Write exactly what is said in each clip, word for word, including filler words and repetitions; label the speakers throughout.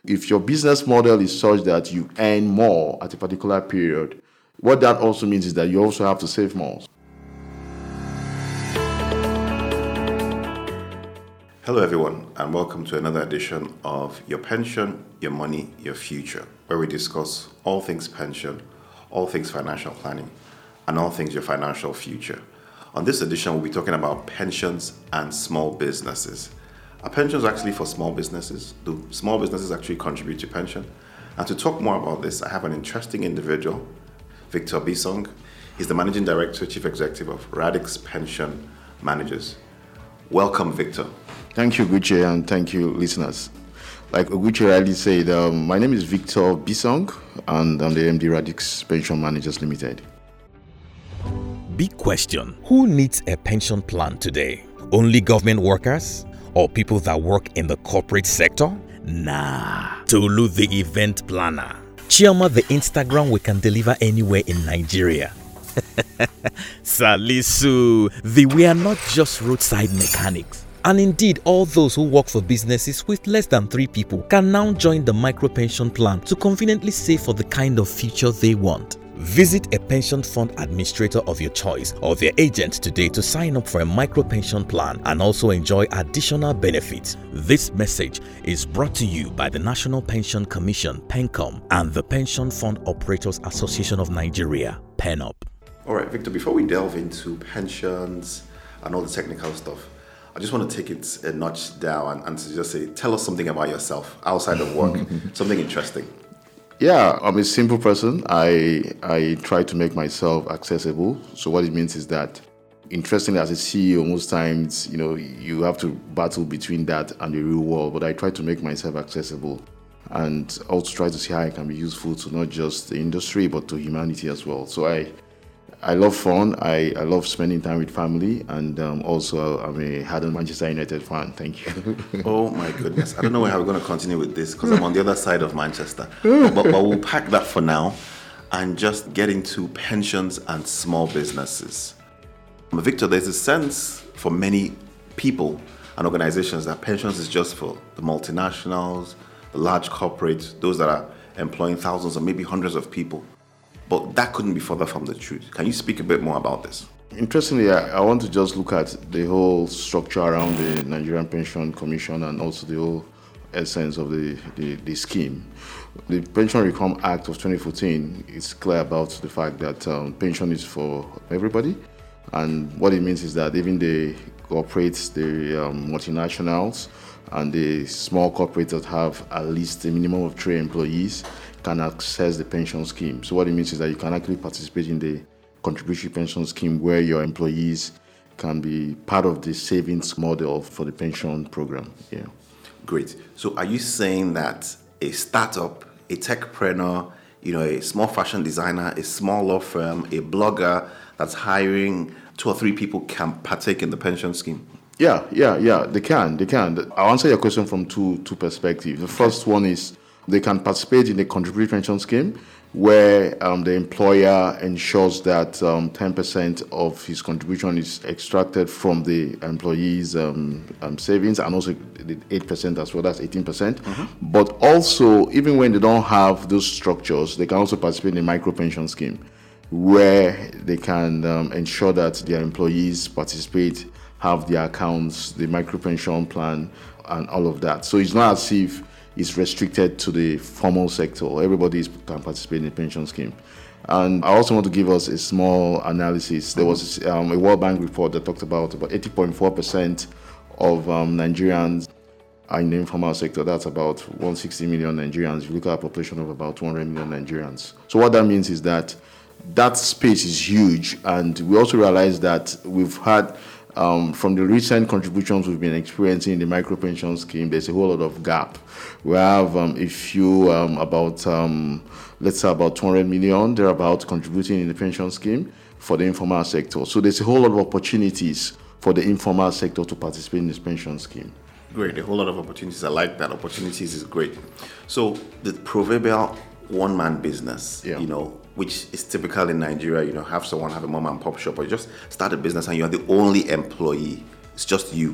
Speaker 1: If your business model is such that you earn more at a particular period, what that also means is that you also have to save more.
Speaker 2: Hello everyone, and welcome to another edition of Your Pension, Your Money, Your Future, where we discuss all things pension, all things financial planning, and all things your financial future. On this edition, we'll be talking about pensions and small businesses. Are pensions actually for small businesses? Do small businesses actually contribute to pension? And to talk more about this, I have an interesting individual, Victor Bisong. He's the Managing Director, Chief Executive of Radix Pension Managers. Welcome, Victor.
Speaker 1: Thank you, Gucci, and thank you, listeners. Like Gucci rightly said, um, my name is Victor Bisong, and I'm the M D Radix Pension Managers Limited.
Speaker 3: Big question. Who needs a pension plan today? Only government workers? Or people that work in the corporate sector? Nah. Tolu the event planner. Chioma the Instagram we can deliver anywhere in Nigeria. Salisu, the we are not just roadside mechanics. And indeed, all those who work for businesses with less than three people can now join the micro pension plan to conveniently save for the kind of future they want. Visit a pension fund administrator of your choice or their agent today to sign up for a micro pension plan and also enjoy additional benefits. This message is brought to you by the National Pension Commission, PENCOM, and the Pension Fund Operators Association of Nigeria, PENOP.
Speaker 2: All right, Victor, before we delve into pensions and all the technical stuff, I just want to take it a notch down and, and to just say, tell us something about yourself outside of work, something interesting.
Speaker 1: Yeah, I'm a simple person. I I try to make myself accessible. So what it means is that, interestingly, as a C E O, most times, you know, you have to battle between that and the real world. But I try to make myself accessible and also try to see how I can be useful to not just the industry, but to humanity as well. So I I love fun. I, I love spending time with family. And um, also, I'm a hardened Manchester United fan. Thank you.
Speaker 2: Oh, my goodness. I don't know how we're going to continue with this because I'm on the other side of Manchester. But, but we'll pack that for now and just get into pensions and small businesses. Victor, there's a sense for many people and organizations that pensions is just for the multinationals, the large corporates, those that are employing thousands or maybe hundreds of people. But that couldn't be further from the truth. Can you speak a bit more about this?
Speaker 1: Interestingly, I, I want to just look at the whole structure around the Nigerian Pension Commission and also the whole essence of the, the, the scheme. The Pension Reform Act of twenty fourteen is clear about the fact that um, pension is for everybody. And what it means is that even the corporates, the um, multinationals, and the small corporates that have at least a minimum of three employees can access the pension scheme. So what it means is that you can actually participate in the contributory pension scheme where your employees can be part of the savings model for the pension program. Yeah.
Speaker 2: Great. So are you saying that a startup, a techpreneur, you know, a small fashion designer, a small law firm, a blogger that's hiring two or three people can partake in the pension scheme?
Speaker 1: Yeah, yeah, yeah, they can, they can. I'll answer your question from two two perspectives. The first one is they can participate in the contributory pension scheme where um, the employer ensures that um, ten percent of his contribution is extracted from the employee's um, um, savings and also the eight percent as well, that's eighteen percent. Mm-hmm. But also, even when they don't have those structures, they can also participate in the micro pension scheme where they can um, ensure that their employees participate, have their accounts, the micro pension plan, and all of that. So it's not as if it's restricted to the formal sector. Everybody can participate in the pension scheme. And I also want to give us a small analysis. There was um, a World Bank report that talked about about eighty point four percent of um, Nigerians are in the informal sector. That's about one hundred sixty million Nigerians. If you look at a population of about two hundred million Nigerians. So what that means is that that space is huge. And we also realize that we've had Um, from the recent contributions we've been experiencing in the micro pension scheme, there's a whole lot of gap. We have um, a few, um, about, um, let's say about two hundred million, they're about contributing in the pension scheme for the informal sector. So there's a whole lot of opportunities for the informal sector to participate in this pension scheme.
Speaker 2: Great, a whole lot of opportunities. I like that. Opportunities is great. So the proverbial one-man business, yeah. you know, which is typical in Nigeria, you know, have someone have a mom and pop shop or you just start a business and you're the only employee. It's just you.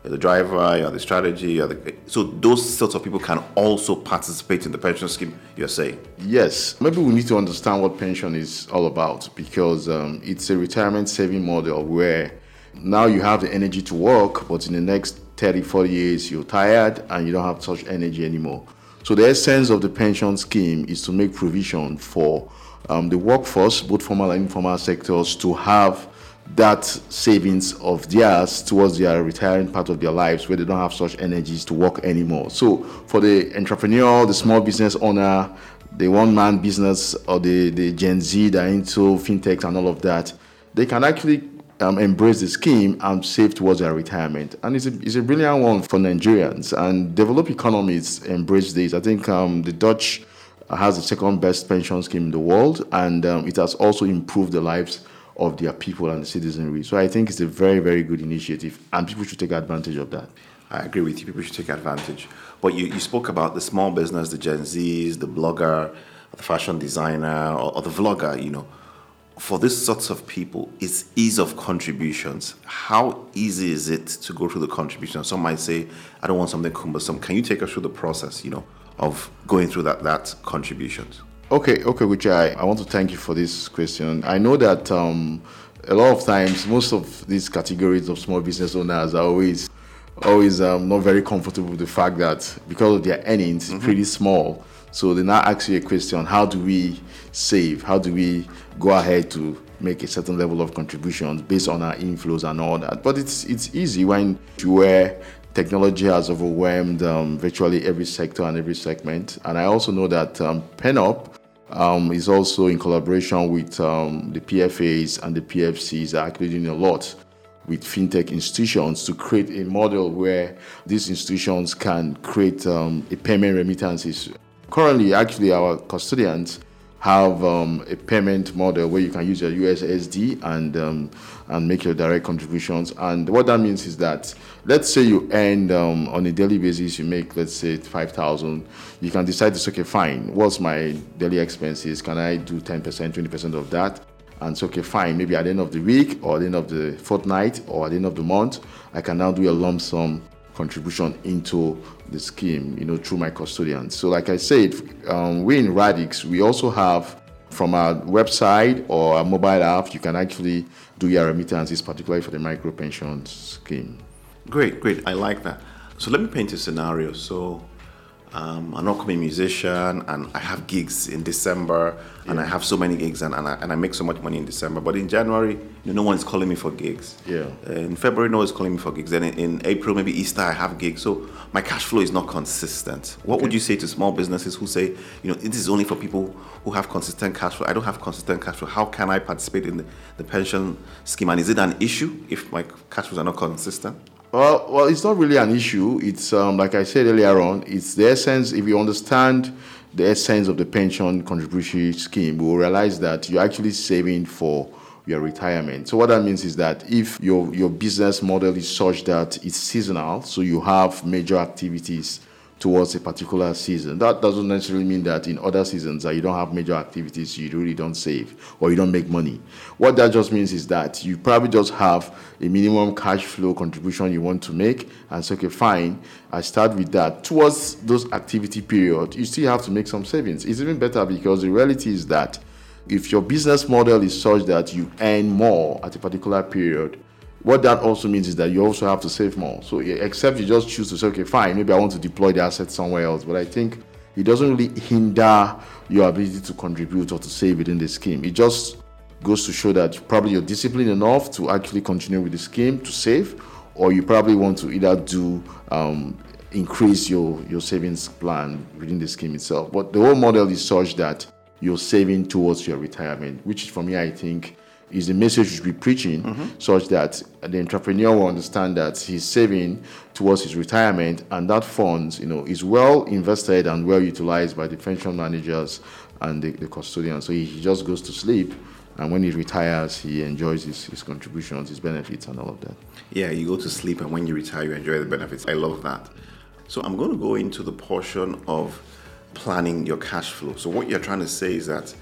Speaker 2: you're the driver, you're the strategy, you're the, so those sorts of people can also participate in the pension scheme, you're saying?
Speaker 1: Yes. Maybe we need to understand what pension is all about, because um, it's a retirement saving model where now you have the energy to work, but in the next thirty, forty years, you're tired and you don't have such energy anymore. So the essence of the pension scheme is to make provision for um, the workforce, both formal and informal sectors, to have that savings of theirs towards their retiring part of their lives where they don't have such energies to work anymore. So for the entrepreneur, the small business owner, the one-man business, or the, the Gen Z that are into fintech and all of that, they can actually um, embrace the scheme and save towards their retirement. And it's a, it's a brilliant one for Nigerians. And developed economies embrace this. I think um, the Dutch has the second best pension scheme in the world, and um, it has also improved the lives of their people and the citizenry. So I think it's a very, very good initiative, and people should take advantage of that.
Speaker 2: I agree with you. People should take advantage. But you, you spoke about the small business, the Gen Zs, the blogger, the fashion designer, or, or the vlogger, you know. For these sorts of people, it's ease of contributions. How easy is it to go through the contributions? Some might say, I don't want something cumbersome. Can you take us through the process, you know, of going through that, that contributions?
Speaker 1: Okay, okay, which I, I want to thank you for this question. I know that um, a lot of times, most of these categories of small business owners are always always um, not very comfortable with the fact that because of their earnings, mm-hmm. pretty small. So they now ask you a question, how do we save? How do we go ahead to make a certain level of contributions based on our inflows and all that? But it's it's easy when you where technology has overwhelmed um, virtually every sector and every segment. And I also know that um, PenUp um, is also in collaboration with um, the P F As and the P F Cs are actually doing a lot with fintech institutions to create a model where these institutions can create um, a payment remittances. Currently, actually, our custodians have um, a payment model where you can use your U S S D and um, and make your direct contributions. And what that means is that, let's say you earn um, on a daily basis, you make, let's say, five thousand. You can decide to say, okay, fine, what's my daily expenses? Can I do ten percent, twenty percent of that? And so, okay, fine, maybe at the end of the week or at the end of the fortnight or at the end of the month, I can now do a lump sum contribution into the scheme, you know, through my custodians. So like I said, um, we in Radix, we also have from our website or our mobile app, you can actually do your remittances, particularly for the micro pension scheme.
Speaker 2: Great, great. I like that. So let me paint a scenario. So um, I'm an upcoming musician and I have gigs in December yeah. and I have so many gigs and, and, I, and I make so much money in December. But in January, you know, no one's calling me for gigs.
Speaker 1: Yeah.
Speaker 2: Uh, in February, no one's calling me for gigs. Then in, in April, maybe Easter, I have gigs. So my cash flow is not consistent. What okay. would you say to small businesses who say, you know, this is only for people who have consistent cash flow? I don't have consistent cash flow. How can I participate in the, the pension scheme? And is it an issue if my cash flows are not consistent?
Speaker 1: Well, well, it's not really an issue. It's um, like I said earlier on, it's the essence. If you understand the essence of the pension contributory scheme, we will realize that you're actually saving for your retirement. So what that means is that if your, your business model is such that it's seasonal, so you have major activities towards a particular season, that doesn't necessarily mean that in other seasons that you don't have major activities, you really don't save or you don't make money. What that just means is that you probably just have a minimum cash flow contribution you want to make, and so, okay, fine, I start with that. Towards those activity period, you still have to make some savings. It's even better because the reality is that if your business model is such that you earn more at a particular period, what that also means is that you also have to save more. So except you just choose to say, okay, fine, maybe I want to deploy the assets somewhere else. But I think it doesn't really hinder your ability to contribute or to save within the scheme. It just goes to show that probably you're disciplined enough to actually continue with the scheme to save, or you probably want to either do um, increase your, your savings plan within the scheme itself. But the whole model is such that you're saving towards your retirement, which for me, I think, is the message you should be preaching, mm-hmm. such that the entrepreneur will understand that he's saving towards his retirement, and that funds, you know, is well invested and well utilized by the pension managers and the, the custodians. So he, he just goes to sleep, and when he retires, he enjoys his, his contributions, his benefits, and all of that.
Speaker 2: Yeah, you go to sleep, and when you retire, you enjoy the benefits. I love that. So I'm going to go into the portion of planning your cash flow. So what you're trying to say is that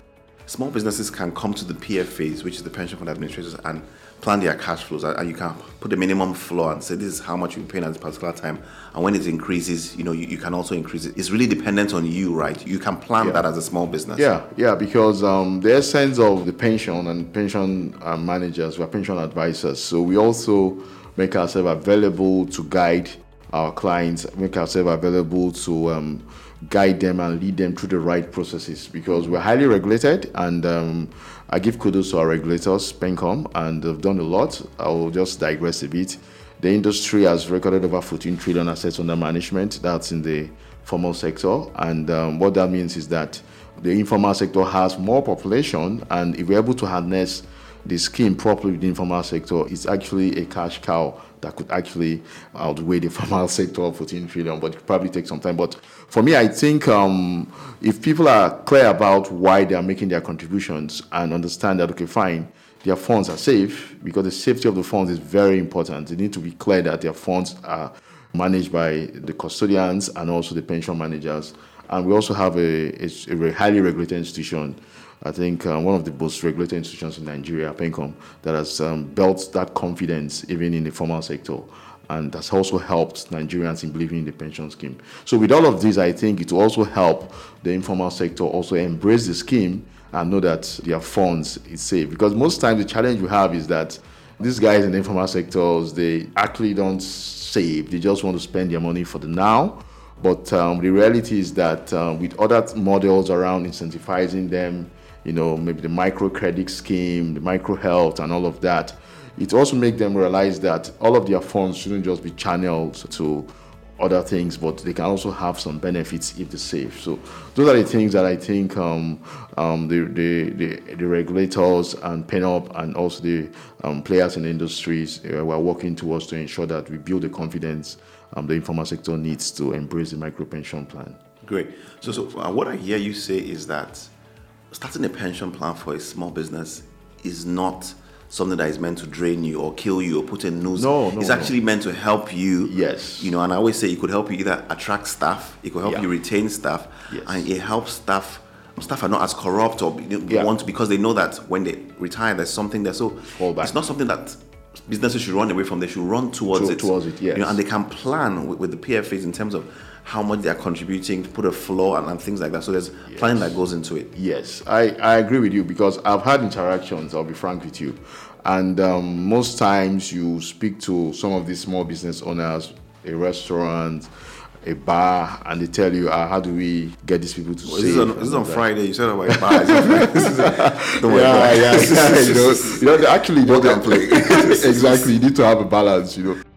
Speaker 2: small businesses can come to the P F As, which is the pension fund administrators, and plan their cash flows, and you can put a minimum floor and say this is how much you're paying at this particular time, and when it increases, you know, you, you can also increase it. It's really dependent on you, right? You can plan
Speaker 1: yeah.
Speaker 2: that as a small business.
Speaker 1: Yeah, yeah, because um, the essence of the pension and pension uh, managers, we are pension advisors, so we also make ourselves available to guide our clients, make ourselves available to um, guide them and lead them through the right processes, because we're highly regulated, and um, I give kudos to our regulators, PenCom, and they've done a lot. I will just digress a bit. The industry has recorded over fourteen trillion assets under management. That's in the formal sector, and um, what that means is that the informal sector has more population, and if we're able to harness the scheme properly with the informal sector, it's actually a cash cow that could actually outweigh the formal sector of fourteen trillion, but it could probably take some time. But for me, I think um, if people are clear about why they are making their contributions and understand that, okay, fine, their funds are safe, because the safety of the funds is very important. They need to be clear that their funds are managed by the custodians and also the pension managers. And we also have a, a, a very highly regulated institution, I think uh, one of the most regulated institutions in Nigeria, PenCom, that has um, built that confidence even in the formal sector, and that's also helped Nigerians in believing in the pension scheme. So with all of this, I think it will also help the informal sector also embrace the scheme and know that their funds is safe. Because most times the challenge we have is that these guys in the informal sectors, they actually don't save. They just want to spend their money for the now. But um, the reality is that um, with other models around incentivizing them, you know, maybe the microcredit scheme, the micro health, and all of that, it also makes them realize that all of their funds shouldn't just be channeled to other things, but they can also have some benefits if they're safe. So those are the things that I think um, um, the, the, the, the regulators and PenUp and also the um, players in the industries uh, were working towards to ensure that we build the confidence um, the informal sector needs to embrace the micro pension plan.
Speaker 2: Great. So, so uh, what I hear you say is that starting a pension plan for a small business is not something that is meant to drain you or kill you or put in news.
Speaker 1: No, no,
Speaker 2: It's
Speaker 1: no.
Speaker 2: actually meant to help you.
Speaker 1: Yes.
Speaker 2: You know, and I always say it could help you either attract staff, it could help
Speaker 1: Yeah.
Speaker 2: you retain staff,
Speaker 1: Yes.
Speaker 2: and it helps staff. Staff are not as corrupt or you know,
Speaker 1: Yeah.
Speaker 2: want to, because they know that when they retire, there's something there. So
Speaker 1: Fall back.
Speaker 2: it's not something that businesses should run away from. They should run towards
Speaker 1: To-
Speaker 2: it.
Speaker 1: towards it, yes.
Speaker 2: You know, and they can plan with, with the P F As in terms of how much they are contributing, to put a floor and, and things like that. So there's
Speaker 1: Yes.
Speaker 2: planning that goes into it.
Speaker 1: Yes, I, I agree with you, because I've had interactions, I'll be frank with you. And um, most times you speak to some of these small business owners, a restaurant, a bar, and they tell you, uh, how do we get these people to
Speaker 2: Well,
Speaker 1: save?
Speaker 2: this is on, this is on
Speaker 1: and that.
Speaker 2: Friday. You said about your bar. This is a- Don't worry
Speaker 1: Yeah,
Speaker 2: about it.
Speaker 1: yeah, yeah. You know, you know, they actually don't
Speaker 2: Don't play.
Speaker 1: Exactly, you need to have a balance, you know.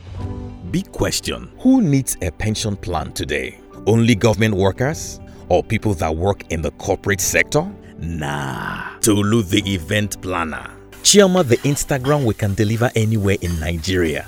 Speaker 3: Big question. Who needs a pension plan today? Only government workers? Or people that work in the corporate sector? Nah. Tolu the event planner. Chioma the Instagram we can deliver anywhere in Nigeria.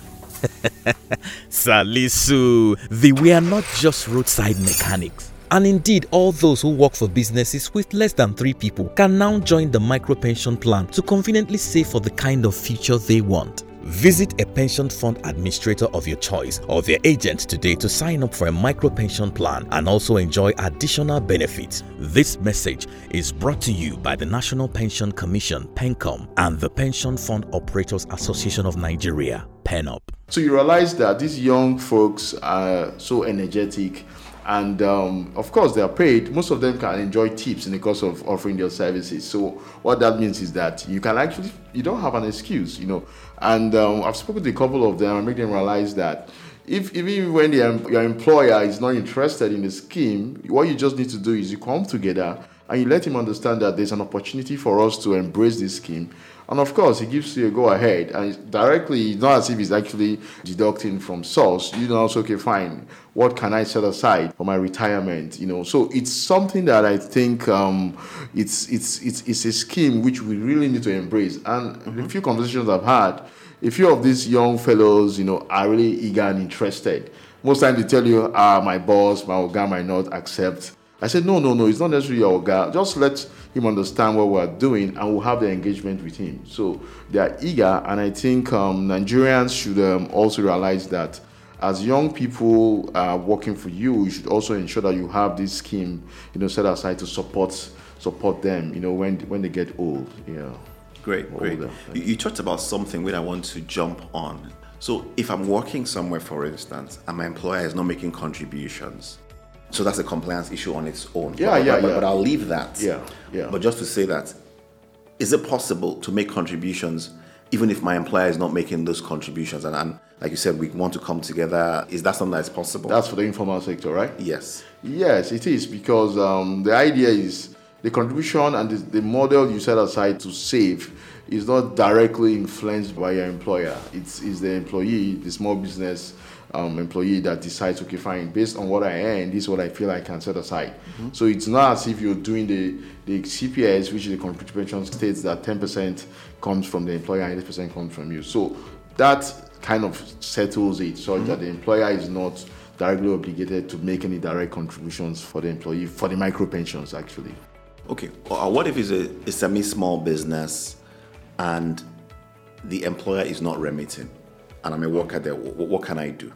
Speaker 3: Salisu, the we are not just roadside mechanics. And indeed, all those who work for businesses with less than three people can now join the micro pension plan to conveniently save for the kind of future they want. Visit a pension fund administrator of your choice or their agent today to sign up for a micro pension plan and also enjoy additional benefits. This message is brought to you by the National Pension Commission, PenCom, and the Pension Fund Operators Association of Nigeria, PenUp.
Speaker 1: So you realize that these young folks are so energetic, and um, of course they are paid. Most of them can enjoy tips in the course of offering their services. So what that means is that you can actually, you don't have an excuse, you know. And um, I've spoken to a couple of them and make them realize that if even when the, your employer is not interested in the scheme, what you just need to do is you come together and you let him understand that there's an opportunity for us to embrace this scheme. And of course, he gives you a go ahead, and directly, it's not as if he's actually deducting from source. You know, also, okay, fine, what can I set aside for my retirement? You know, so it's something that I think um, it's it's it's it's a scheme which we really need to embrace. And mm-hmm. a few conversations I've had, a few of these young fellows, you know, are really eager and interested. Most times they tell you, ah, my boss, my oga might not accept. I said, no, no, no, it's not necessarily your oga. Just let him understand what we're doing and we'll have the engagement with him. So they are eager, and I think um, Nigerians should um, also realize that as young people uh, working for you, you should also ensure that you have this scheme, you know, set aside to support support them, you know, when when they get old. Yeah.
Speaker 2: Great, great.
Speaker 1: Older.
Speaker 2: You, you talked about something where I want to jump on. So if I'm working somewhere, for instance, and my employer is not making contributions, so that's a compliance issue on its own.
Speaker 1: Yeah,
Speaker 2: but,
Speaker 1: yeah,
Speaker 2: but,
Speaker 1: yeah.
Speaker 2: But I'll leave that.
Speaker 1: Yeah, yeah.
Speaker 2: But just to say that, is it possible to make contributions even if my employer is not making those contributions? And, and like you said, we want to come together. Is that something that's possible?
Speaker 1: That's for the informal sector, right?
Speaker 2: Yes.
Speaker 1: Yes, it is, because um, the idea is the contribution and the, the model you set aside to save is not directly influenced by your employer. It's, it's the employee, the small business um, employee that decides, okay, fine, based on what I earn, this is what I feel I can set aside. Mm-hmm. So it's not as if you're doing the, the C P S, which is the contribution, states that ten percent comes from the employer and eighty percent comes from you. So that kind of settles it, so mm-hmm. that the employer is not directly obligated to make any direct contributions for the employee, for the micro pensions actually.
Speaker 2: Okay, uh, what if it's a, a semi-small business and the employer is not remitting and I'm a worker there? What, what can I do?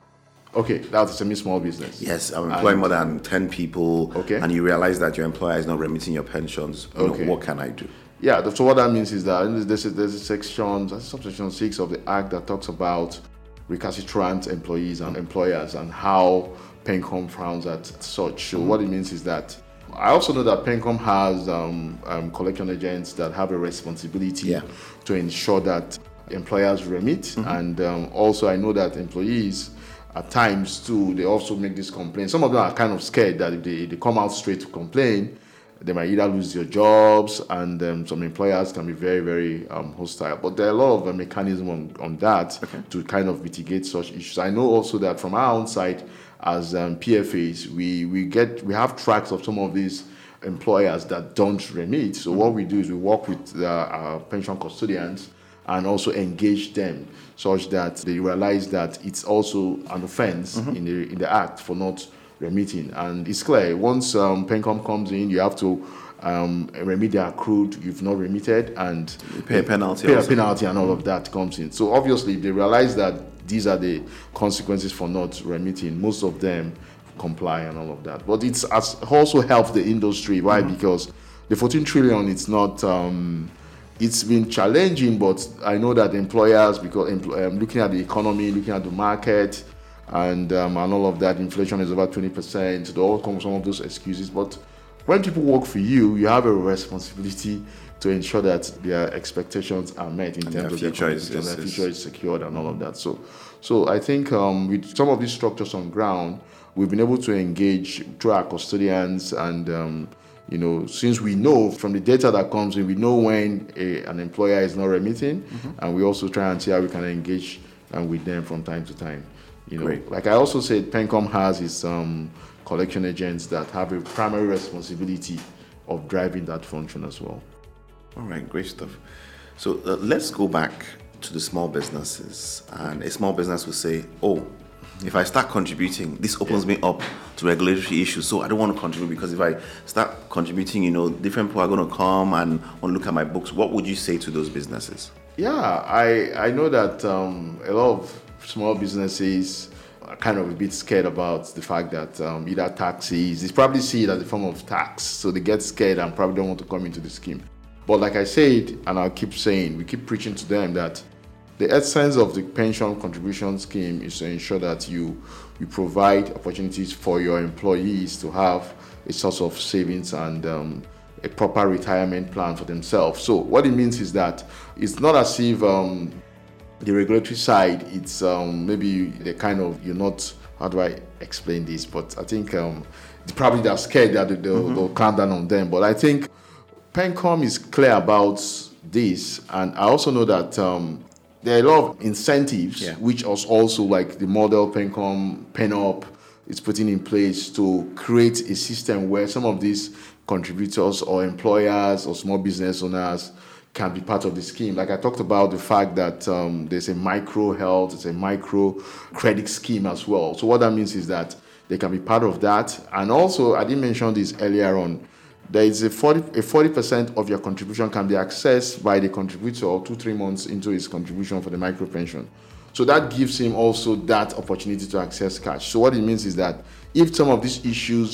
Speaker 1: Okay, that's a semi-small business.
Speaker 2: Yes, I'm employing and, more than ten people,
Speaker 1: okay.
Speaker 2: and you realize that your employer is not remitting your pensions. You
Speaker 1: okay.
Speaker 2: know, what can I do?
Speaker 1: Yeah, so what that means is that there's a, there's a section, subsection six of the Act that talks about recalcitrant employees and employers and how PENCOM frowns at such. So mm-hmm. what it means is that I also know that PENCOM has um, um, collection agents that have a responsibility
Speaker 2: yeah.
Speaker 1: to ensure that employers remit. Mm-hmm. And um, also I know that employees at times too, they also make this complaint. Some of them are kind of scared that if they, if they come out straight to complain, they might either lose their jobs, and um, some employers can be very, very um, hostile. But there are a lot of uh, mechanisms on, on that okay. to kind of mitigate such issues. I know also that from our own side, as um, P F As, we, we get we have tracks of some of these employers that don't remit. So mm-hmm. what we do is we work with the, our pension custodians and also engage them such that they realize that it's also an offense mm-hmm. in the in the act for not remitting. And it's clear, once um, PENCOM comes in, you have to um, remit the accrued you've not remitted, and
Speaker 2: you pay a penalty.
Speaker 1: Pay
Speaker 2: also.
Speaker 1: a penalty, and all of that comes in. So obviously, if they realize that these are the consequences for not remitting, most of them comply and all of that. But it's has also helped the industry. Why? Mm-hmm. Because the fourteen trillion, it's not. Um, it's been challenging, but I know that employers, because um, looking at the economy, looking at the market, and um, and all of that, inflation is about twenty percent. They all come with some of those excuses. But when people work for you, you have a responsibility to ensure that their expectations are met in
Speaker 2: and
Speaker 1: terms of their
Speaker 2: future is,
Speaker 1: their
Speaker 2: is,
Speaker 1: future is secured and all of that. So, so I think um, with some of these structures on ground, we've been able to engage through our custodians, and um, you know, since we know from the data that comes in, we know when a, an employer is not remitting, mm-hmm. and we also try and see how we can engage um, with them from time to time. You know,
Speaker 2: Great.
Speaker 1: Like I also said, PENCOM has its um, collection agents that have a primary responsibility of driving that function as well.
Speaker 2: All right, great stuff. So uh, let's go back to the small businesses. And a small business will say, oh, if I start contributing, this opens me up to regulatory issues. So I don't want to contribute, because if I start contributing, you know, different people are going to come and want to look at my books. What would you say to those businesses?
Speaker 1: Yeah, I, I know that um, a lot of small businesses are kind of a bit scared about the fact that um, either taxes, they probably see it as a form of tax. So they get scared and probably don't want to come into the scheme. But like I said, and I'll keep saying, we keep preaching to them that the essence of the pension contribution scheme is to ensure that you you provide opportunities for your employees to have a source of savings and um, a proper retirement plan for themselves. So what it means is that it's not as if um, the regulatory side, it's um, maybe the kind of, you're not, how do I explain this? But I think um, probably they're scared that they'll, mm-hmm. they'll clamp down on them. But I think PENCOM is clear about this, and I also know that um, there are a lot of incentives, yeah. which is also like the model PENCOM, PENUP is putting in place to create a system where some of these contributors or employers or small business owners can be part of the scheme. Like I talked about the fact that um, there's a micro health, it's a micro credit scheme as well. So what that means is that they can be part of that. And also, I didn't mention this earlier on, there is a forty a forty percent of your contribution can be accessed by the contributor two, three months into his contribution for the micro pension. So that gives him also that opportunity to access cash. So what it means is that if some of these issues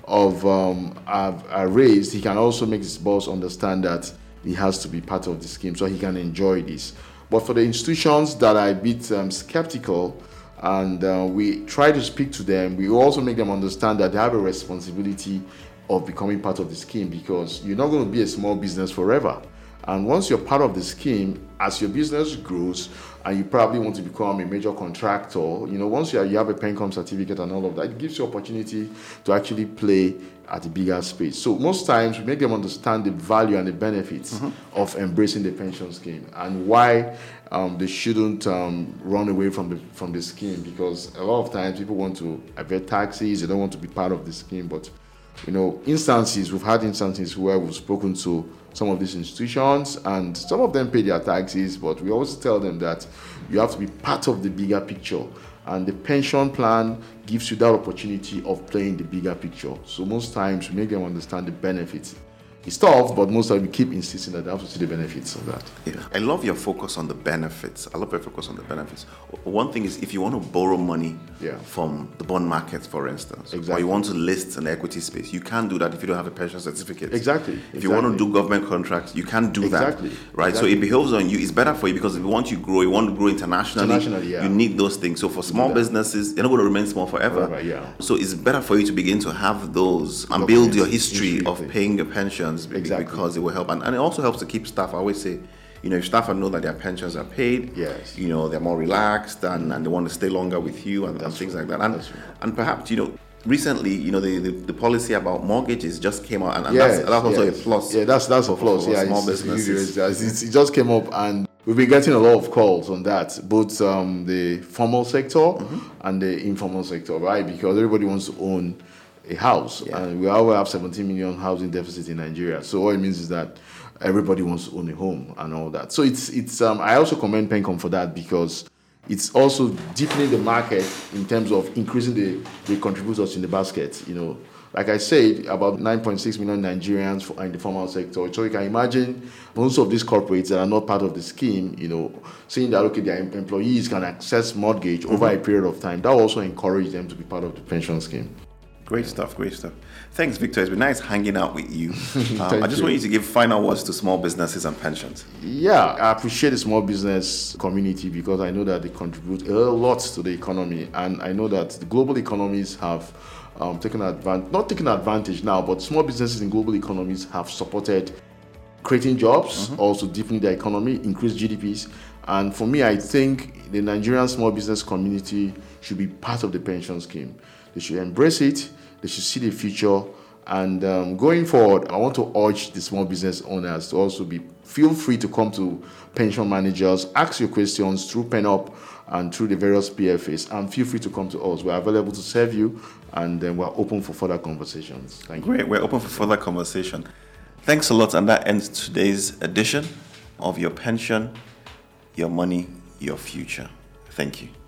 Speaker 1: of um, are, are raised, he can also make his boss understand that he has to be part of the scheme so he can enjoy this. But for the institutions that are a bit um, skeptical, and uh, we try to speak to them, we also make them understand that they have a responsibility of becoming part of the scheme, because you're not going to be a small business forever. And once you're part of the scheme, as your business grows and you probably want to become a major contractor, you know, once you, are, you have a PENCOM certificate and all of that, it gives you opportunity to actually play at a bigger space. So most times we make them understand the value and the benefits mm-hmm. of embracing the pension scheme, and why um, they shouldn't um, run away from the from the scheme, because a lot of times people want to evade taxes, they don't want to be part of the scheme. But you know, instances, we've had instances where we've spoken to some of these institutions, and some of them pay their taxes, but we always tell them that you have to be part of the bigger picture, and the pension plan gives you that opportunity of playing the bigger picture. So most times we make them understand the benefits. It's tough, but most times we keep insisting that they have to see the benefits of that.
Speaker 2: Yeah. I love your focus on the benefits. I love your focus on the benefits. One thing is, if you want to borrow money
Speaker 1: yeah.
Speaker 2: from the bond market, for instance,
Speaker 1: exactly.
Speaker 2: or you want to list an equity space, you can't do that if you don't have a pension certificate.
Speaker 1: Exactly.
Speaker 2: If
Speaker 1: exactly.
Speaker 2: you want to do government contracts, you can't do
Speaker 1: exactly.
Speaker 2: that. Right?
Speaker 1: Exactly.
Speaker 2: So it behoves on you. It's better for you, because if you want to grow, you want to grow internationally,
Speaker 1: internationally yeah.
Speaker 2: you need those things. So for small businesses, they're not going to remain small forever.
Speaker 1: forever yeah.
Speaker 2: So it's better for you to begin to have those and build your history, history of paying your pensions
Speaker 1: exactly.
Speaker 2: because it will help. And, and it also helps to keep staff. I always say, you know, if staff know that their pensions are paid,
Speaker 1: yes.
Speaker 2: you know, they're more relaxed and, and they want to stay longer with you and, and things
Speaker 1: right.
Speaker 2: like that. And
Speaker 1: right.
Speaker 2: and perhaps, you know, recently, you know, the, the, the policy about mortgages just came out, and, and
Speaker 1: yes,
Speaker 2: that's, that's also
Speaker 1: yes.
Speaker 2: a plus.
Speaker 1: Yeah, that's that's a plus.
Speaker 2: For, for
Speaker 1: yeah,
Speaker 2: small
Speaker 1: it's,
Speaker 2: businesses.
Speaker 1: It's, it's, it just came up, and we've been getting a lot of calls on that, both um, the formal sector mm-hmm. and the informal sector, right? Because everybody wants to own a house, yeah. and we already have seventeen million housing deficit in Nigeria. So what it means is that everybody wants to own a home and all that. So it's it's. Um, I also commend PENCOM for that, because it's also deepening the market in terms of increasing the, the contributors in the basket. You know, like I said, about nine point six million Nigerians for, in the formal sector. So you can imagine most of these corporates that are not part of the scheme, you know, saying that, okay, their employees can access mortgage mm-hmm. over a period of time. That will also encourage them to be part of the pension scheme.
Speaker 2: Great stuff, great stuff. Thanks, Victor. It's been nice hanging out with you. Um, I just
Speaker 1: you.
Speaker 2: want you to give final words to small businesses and pensions.
Speaker 1: Yeah, I appreciate the small business community, because I know that they contribute a lot to the economy. And I know that the global economies have um, taken advantage, not taken advantage now, but small businesses in global economies have supported creating jobs, mm-hmm. also deepening the economy, increase G D Ps. And for me, I think the Nigerian small business community should be part of the pension scheme. They should embrace it. They should see the future. And um, going forward, I want to urge the small business owners to also be, feel free to come to pension managers, ask your questions through PenUp and through the various P F As, and feel free to come to us. We're available to serve you, and then we're open for further conversations. Thank you.
Speaker 2: Great, we're open for further conversation. Thanks a lot, and that ends today's edition of Your Pension, Your Money, Your Future. Thank you.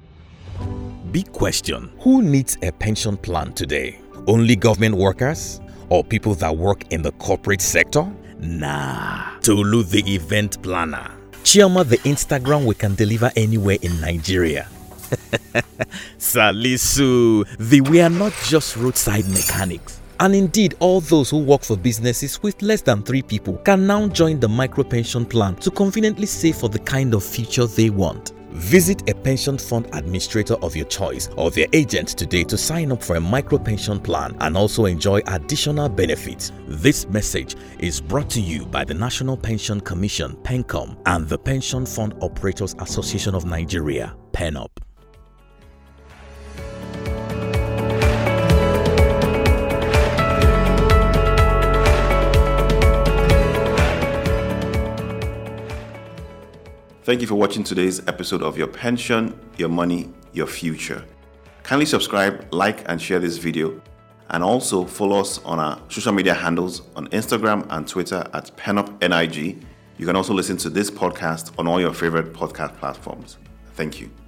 Speaker 3: Big question. Who needs a pension plan today? Only government workers? Or people that work in the corporate sector? Nah. Tolu the event planner. Chioma the Instagram we can deliver anywhere in Nigeria. Salisu, the we are not just roadside mechanics. And indeed, all those who work for businesses with less than three people can now join the micro pension plan to conveniently save for the kind of future they want. Visit a pension fund administrator of your choice or their agent today to sign up for a micro pension plan and also enjoy additional benefits. This message is brought to you by the National Pension Commission, PENCOM, and the Pension Fund Operators Association of Nigeria, PENUP.
Speaker 2: Thank you for watching today's episode of Your Pension, Your Money, Your Future. Kindly subscribe, like, and share this video. And also follow us on our social media handles on Instagram and Twitter at PenUpNIG. You can also listen to this podcast on all your favorite podcast platforms. Thank you.